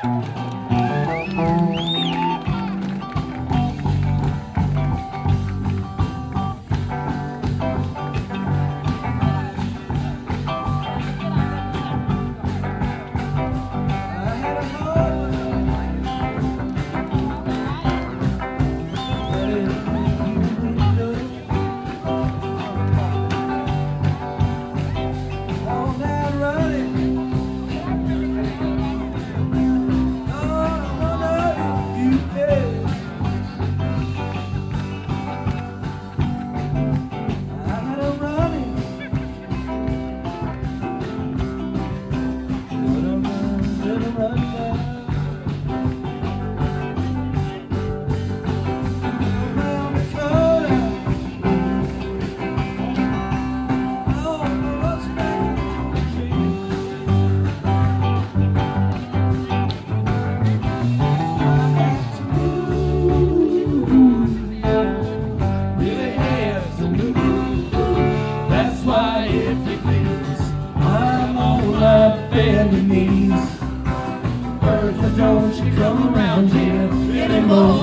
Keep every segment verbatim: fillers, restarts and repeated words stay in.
Don't you come around here anymore.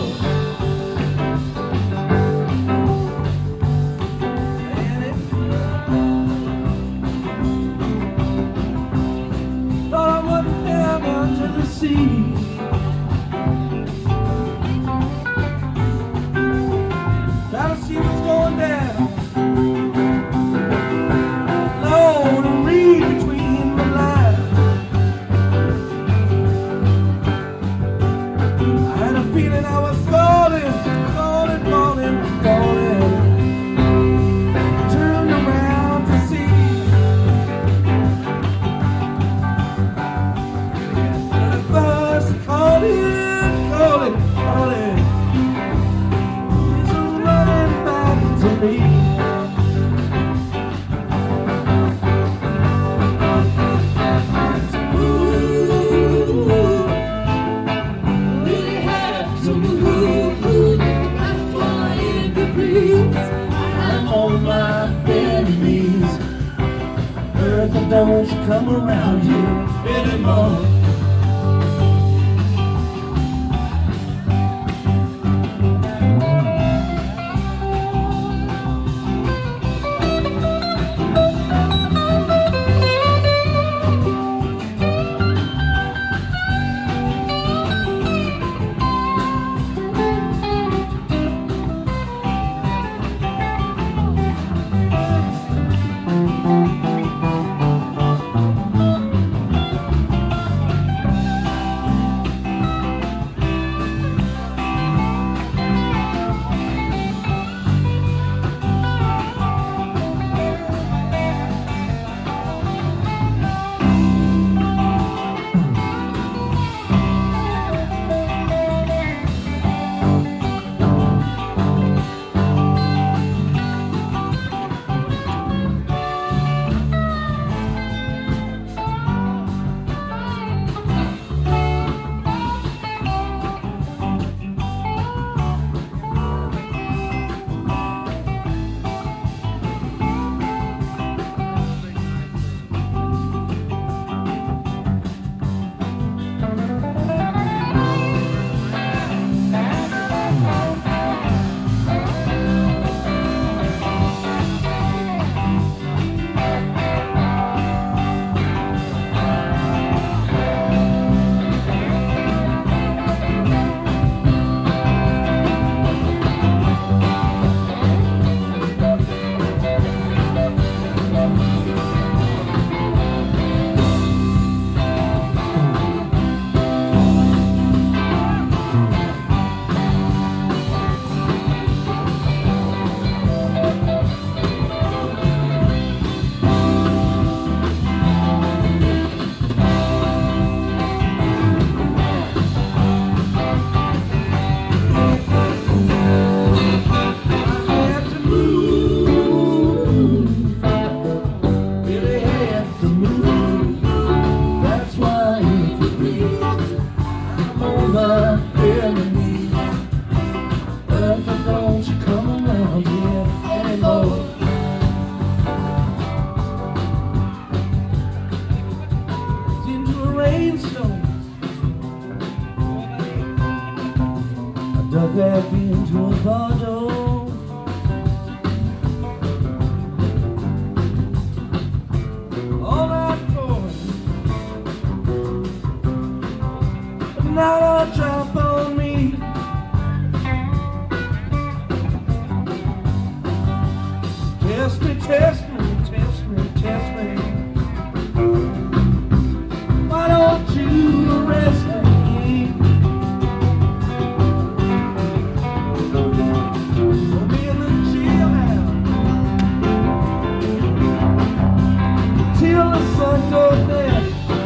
Thought I went down onto the sea. Try to see what's going down. Lord, and read between the lines. Feeling I was falling, falling, falling, falling. Turned around to see. And at first calling, calling, calling. He's running back to me. I'm on my bended knees. Earth, don't you come around here anymore. back into a bottle. All night going, but now I'll drop on me. Test me, test me, test me, test me. Why don't you arrest me? We'll be in the jailhouse till the sun goes down.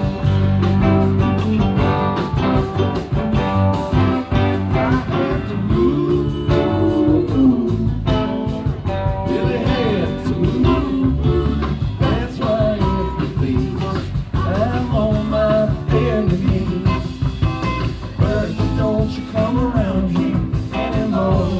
I had to move, really had to move. That's why if you please, I'm on my bended knees. But don't you come around here anymore.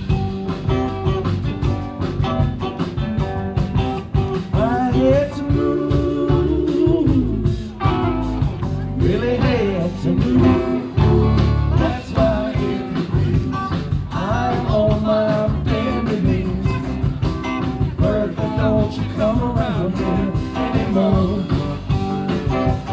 I had to move, really had to move. That's why if you please, I'm on my bended knees. Bertha, don't you come around here anymore.